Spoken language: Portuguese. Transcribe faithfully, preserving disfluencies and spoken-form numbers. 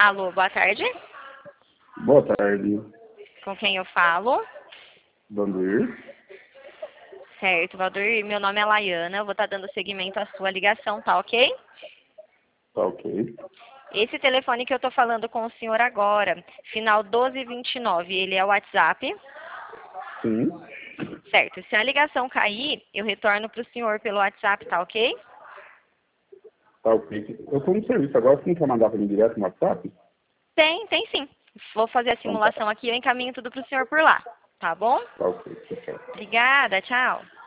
Alô, boa tarde. Boa tarde, Com quem eu falo? Vandir. Certo, Valdir, meu nome é Laiana, eu vou estar dando seguimento à sua ligação, tá ok? Tá ok. Esse telefone que eu tô falando com o senhor agora, final doze vinte e nove, ele é o WhatsApp? Sim, Certo, se a ligação cair, eu retorno pro senhor pelo WhatsApp, tá ok? tá ok. Eu tô no serviço agora, você não quer mandar pra mim direto no WhatsApp? Tem, tem sim. Vou fazer a Então tá, simulação aqui e eu encaminho tudo pro senhor por lá, tá bom? tá ok, tá certo. Obrigada, tchau.